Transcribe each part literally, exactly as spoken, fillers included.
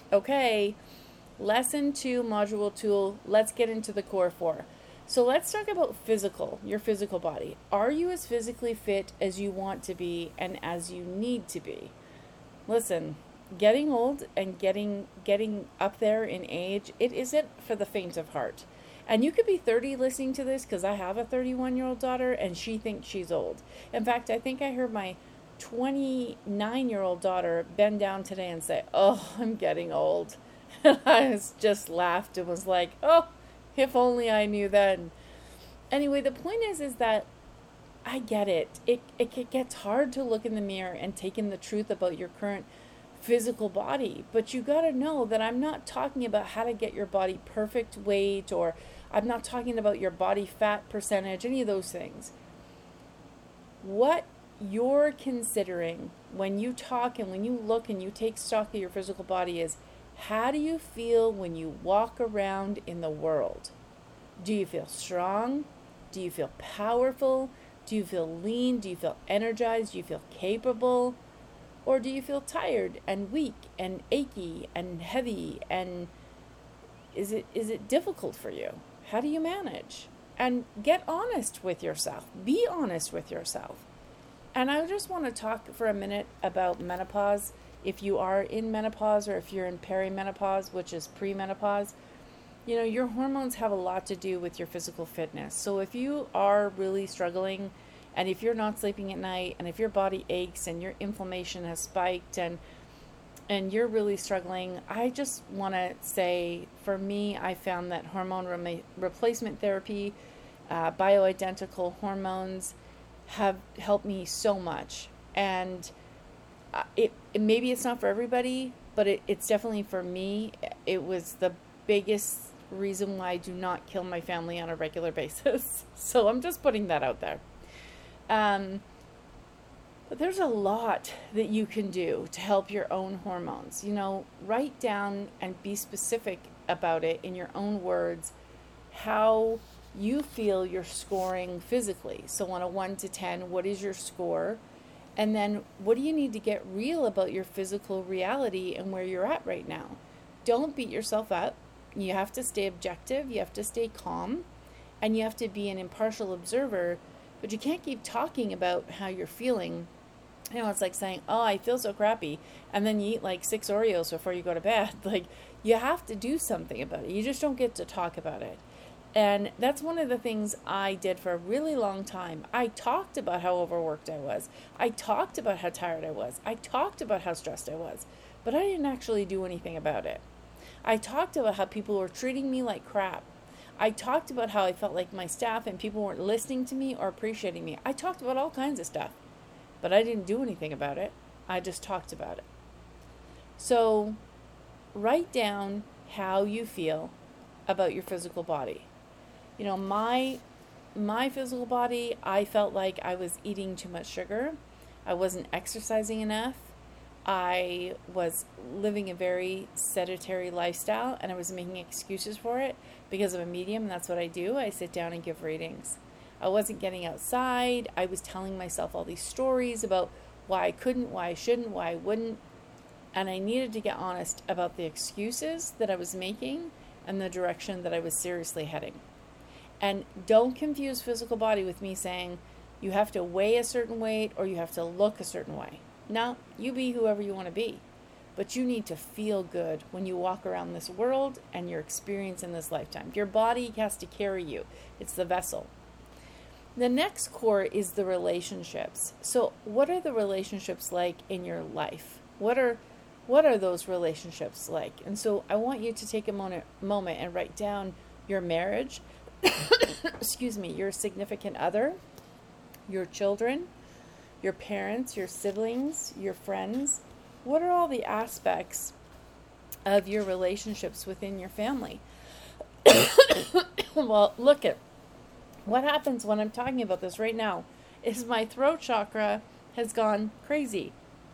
Okay, lesson two, module two, let's get into the core four. So let's talk about physical, your physical body. Are you as physically fit as you want to be and as you need to be? Listen, getting old and getting getting up there in age, it isn't for the faint of heart. And you could be thirty listening to this, because I have a thirty-one-year-old daughter and she thinks she's old. In fact, I think I heard my twenty-nine-year-old daughter bend down today and say, "Oh, I'm getting old." And I was just laughed and was like, "Oh, if only I knew then." Anyway, the point is, is that I get it. It it gets hard to look in the mirror and take in the truth about your current physical body. But you got to know that I'm not talking about how to get your body perfect weight, or I'm not talking about your body fat percentage, any of those things. What you're considering when you talk and when you look and you take stock of your physical body is, how do you feel when you walk around in the world? Do you feel strong? Do you feel powerful? Do you feel lean? Do you feel energized? Do you feel capable? Or do you feel tired and weak and achy and heavy? And is it is it difficult for you? How do you manage? And get honest with yourself. Be honest with yourself. And I just want to talk for a minute about menopause. If you are in menopause, or if you're in perimenopause, which is premenopause, you know, your hormones have a lot to do with your physical fitness. So if you are really struggling, and if you're not sleeping at night, and if your body aches and your inflammation has spiked, and and you're really struggling, I just want to say, for me, I found that hormone re- replacement therapy, uh, bioidentical hormones, have helped me so much. And it, it maybe it's not for everybody, but it, it's definitely for me. It was the biggest reason why I do not kill my family on a regular basis. So I'm just putting that out there. Um, but there's a lot that you can do to help your own hormones. You know, write down and be specific about it in your own words, how you feel you're scoring physically. So on a one to ten, what is your score? And then what do you need to get real about your physical reality and where you're at right now? Don't beat yourself up. You have to stay objective. You have to stay calm. And you have to be an impartial observer. But you can't keep talking about how you're feeling. You know, it's like saying, "Oh, I feel so crappy," and then you eat like six Oreos before you go to bed. Like, you have to do something about it. You just don't get to talk about it. And that's one of the things I did for a really long time. I talked about how overworked I was. I talked about how tired I was. I talked about how stressed I was. But I didn't actually do anything about it. I talked about how people were treating me like crap. I talked about how I felt like my staff and people weren't listening to me or appreciating me. I talked about all kinds of stuff. But I didn't do anything about it. I just talked about it. So write down how you feel about your physical body. You know, my my physical body, I felt like I was eating too much sugar. I wasn't exercising enough. I was living a very sedentary lifestyle, and I was making excuses for it because I'm a medium, and that's what I do. I sit down and give readings. I wasn't getting outside. I was telling myself all these stories about why I couldn't, why I shouldn't, why I wouldn't. And I needed to get honest about the excuses that I was making and the direction that I was seriously heading. And don't confuse physical body with me saying you have to weigh a certain weight or you have to look a certain way. No, you be whoever you want to be. But you need to feel good when you walk around this world and your experience in this lifetime. Your body has to carry you. It's the vessel. The next core is the relationships. So what are the relationships like in your life? What are what are those relationships like? And so I want you to take a moment, moment and write down your marriage, excuse me, your significant other, your children, your parents, your siblings, your friends. What are all the aspects of your relationships within your family? Well, look at what happens when I'm talking about this right now is my throat chakra has gone crazy.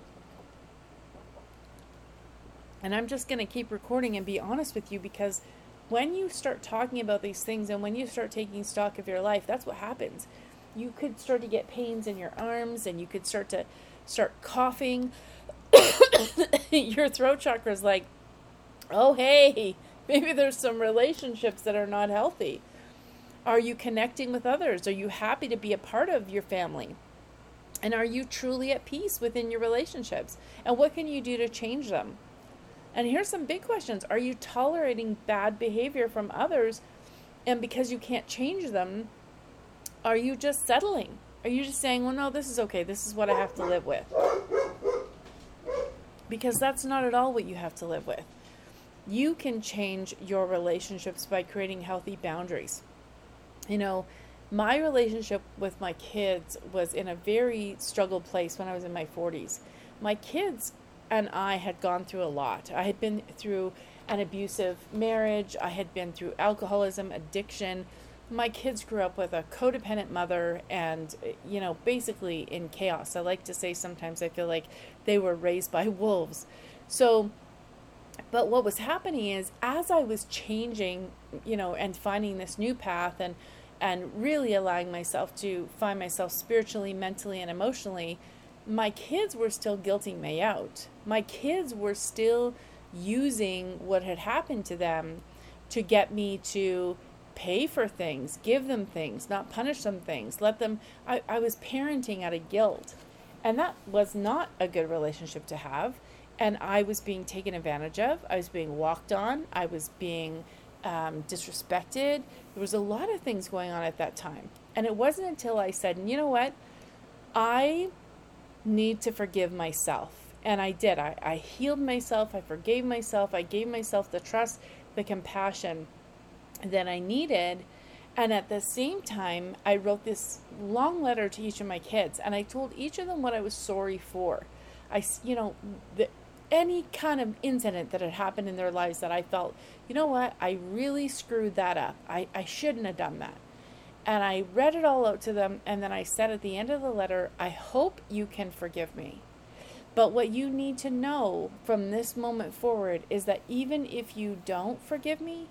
And I'm just going to keep recording and be honest with you, because when you start talking about these things and when you start taking stock of your life, that's what happens. You could start to get pains in your arms, and you could start to start coughing. Your throat chakra is like, Oh, hey, maybe there's some relationships that are not healthy. Are you connecting with others? Are you happy to be a part of your family? And are you truly at peace within your relationships? And what can you do to change them? And here's some big questions. Are you tolerating bad behavior from others? And because you can't change them, are you just settling? Are you just saying, well, no, this is okay. This is what I have to live with? Because that's not at all what you have to live with. You can change your relationships by creating healthy boundaries. You know, my relationship with my kids was in a very struggled place when I was in my forties. My kids and I had gone through a lot. I had been through an abusive marriage. I had been through alcoholism, addiction. My kids grew up with a codependent mother and, you know, basically in chaos. I like to say sometimes I feel like they were raised by wolves. So, but what was happening is as I was changing, you know, and finding this new path and and really allowing myself to find myself spiritually, mentally, and emotionally, my kids were still guilting me out. My kids were still using what had happened to them to get me to pay for things, give them things, not punish them things, let them, I, I was parenting out of guilt. And that was not a good relationship to have. And I was being taken advantage of. I was being walked on. I was being um, disrespected. There was a lot of things going on at that time. And it wasn't until I said, you know what? I need to forgive myself. And I did. I, I healed myself. I forgave myself. I gave myself the trust, the compassion that I needed. And at the same time, I wrote this long letter to each of my kids. And I told each of them what I was sorry for. I, you know, the, any kind of incident that had happened in their lives that I felt, you know what, I really screwed that up. I, I shouldn't have done that. And I read it all out to them. And then I said at the end of the letter, I hope you can forgive me. But what you need to know from this moment forward is that even if you don't forgive me,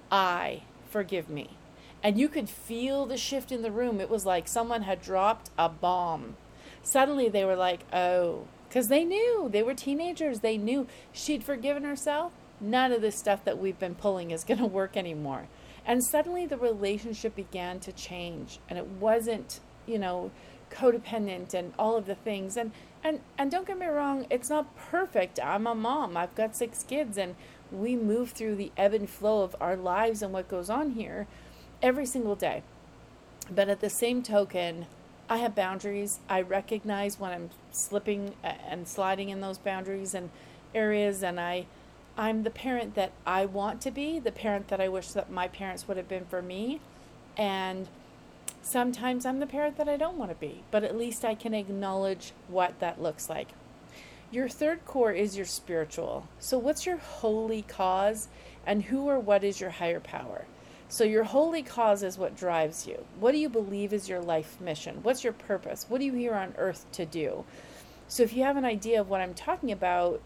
I forgive me. And you could feel the shift in the room. It was like someone had dropped a bomb. Suddenly they were like, oh, because they knew. They were teenagers. They knew she'd forgiven herself. None of this stuff that we've been pulling is going to work anymore. And suddenly the relationship began to change. And it wasn't, you know, codependent and all of the things. And, and, and don't get me wrong, it's not perfect. I'm a mom. I've got six kids. And we move through the ebb and flow of our lives and what goes on here every single day. But at the same token, I have boundaries. I recognize when I'm slipping and sliding in those boundaries and areas, and I, I'm the parent that I want to be, the parent that I wish that my parents would have been for me, and sometimes I'm the parent that I don't want to be, but at least I can acknowledge what that looks like. Your third core is your spiritual. So what's your holy cause, and who or what is your higher power? So your holy cause is what drives you. What do you believe is your life mission? What's your purpose? What are you here on earth to do? So if you have an idea of what I'm talking about,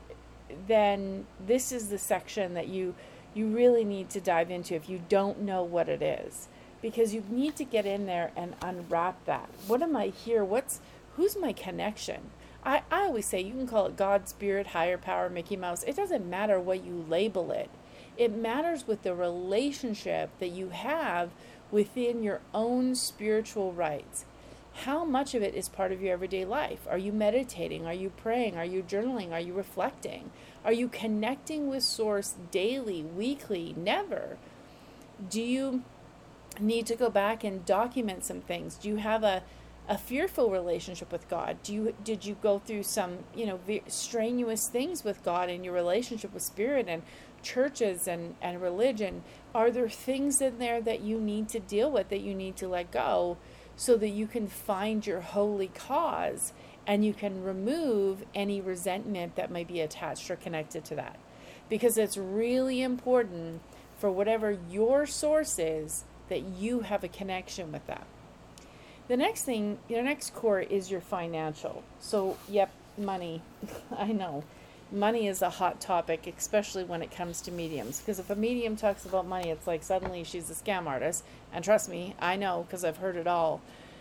then this is the section that you you really need to dive into if you don't know what it is. Because you need to get in there and unwrap that. What am I here? What's who's my connection? I, I always say you can call it God, Spirit, higher power, Mickey Mouse. It doesn't matter what you label it. It matters with the relationship that you have within your own spiritual rights. How much of it is part of your everyday life? Are you meditating? Are you praying? Are you journaling? Are you reflecting? Are you connecting with Source daily, weekly? Never. Do you need to go back and document some things? Do you have a, a fearful relationship with God? Do you did you go through some, you know, strenuous things with God in your relationship with Spirit and churches and, and religion? Are there things in there that you need to deal with, that you need to let go, so that you can find your holy cause and you can remove any resentment that might be attached or connected to that? Because it's really important for whatever your source is that you have a connection with that. The next thing, your next core is your financial. So, yep, money. I know. Money is a hot topic, especially when it comes to mediums. Because if a medium talks about money, it's like suddenly she's a scam artist. And trust me, I know, because I've heard it all.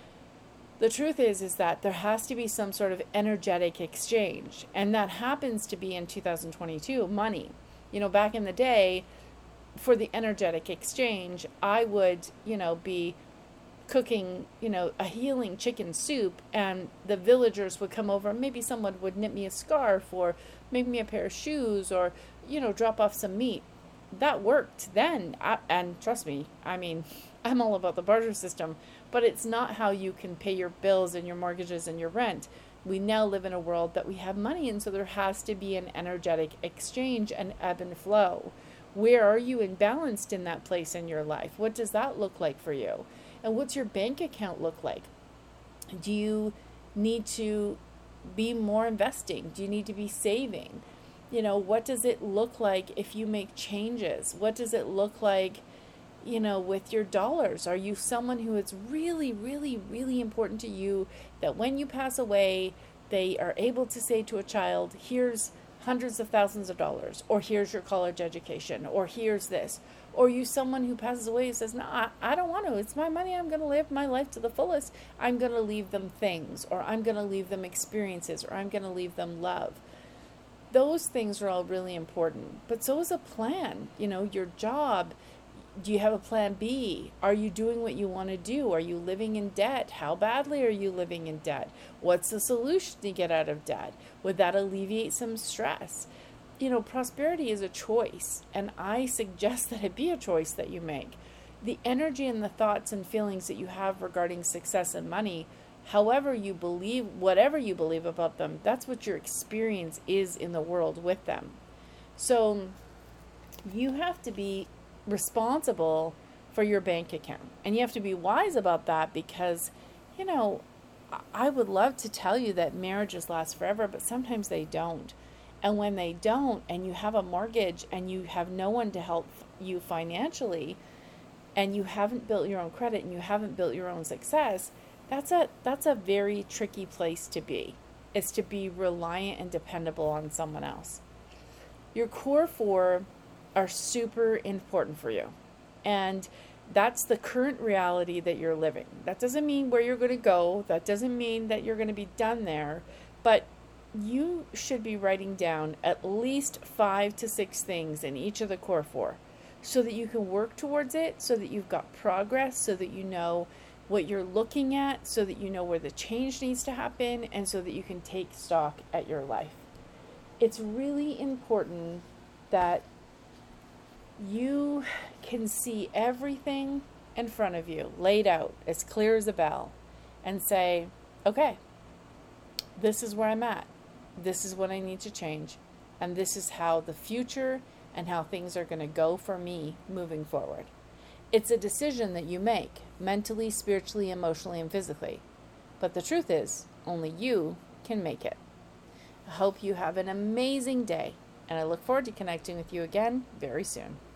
The truth is, is that there has to be some sort of energetic exchange. And that happens to be in two thousand twenty-two, money. You know, back in the day, for the energetic exchange, I would, you know, be cooking, you know, a healing chicken soup, and the villagers would come over, and maybe someone would knit me a scarf or make me a pair of shoes, or, you know, drop off some meat. That worked then. I, and trust me, I mean, I'm all about the barter system, but it's not how you can pay your bills and your mortgages and your rent. We now live in a world that we have money, and so there has to be an energetic exchange and ebb and flow. Where are you imbalanced in that place in your life? What does that look like for you? And what's your bank account look like? Do you need to be more investing? Do you need to be saving? You know, what does it look like if you make changes? What does it look like, you know, with your dollars? Are you someone who it's really, really, really important to you that when you pass away, they are able to say to a child, here's hundreds of thousands of dollars, or here's your college education, or here's this? Or you someone who passes away and says, no, I, I don't want to. It's my money. I'm going to live my life to the fullest. I'm going to leave them things, or I'm going to leave them experiences, or I'm going to leave them love. Those things are all really important. But so is a plan. You know, your job. Do you have a plan B? Are you doing what you want to do? Are you living in debt? How badly are you living in debt? What's the solution to get out of debt? Would that alleviate some stress? You know, prosperity is a choice, and I suggest that it be a choice that you make. The energy and the thoughts and feelings that you have regarding success and money, however you believe, whatever you believe about them, that's what your experience is in the world with them. So you have to be responsible for your bank account, and you have to be wise about that, because, you know, I would love to tell you that marriages last forever, but sometimes they don't. And when they don't, and you have a mortgage and you have no one to help you financially, and you haven't built your own credit and you haven't built your own success, that's a that's a very tricky place to be. It's to be reliant and dependable on someone else. Your core four are super important for you. And that's the current reality that you're living. That doesn't mean where you're going to go. That doesn't mean that you're going to be done there. But you should be writing down at least five to six things in each of the core four, so that you can work towards it, so that you've got progress, so that you know what you're looking at, so that you know where the change needs to happen, and so that you can take stock at your life. It's really important that you can see everything in front of you laid out as clear as a bell, and say, okay, this is where I'm at. This is what I need to change. And this is how the future and how things are going to go for me moving forward. It's a decision that you make mentally, spiritually, emotionally, and physically. But the truth is, only you can make it. I hope you have an amazing day, and I look forward to connecting with you again very soon.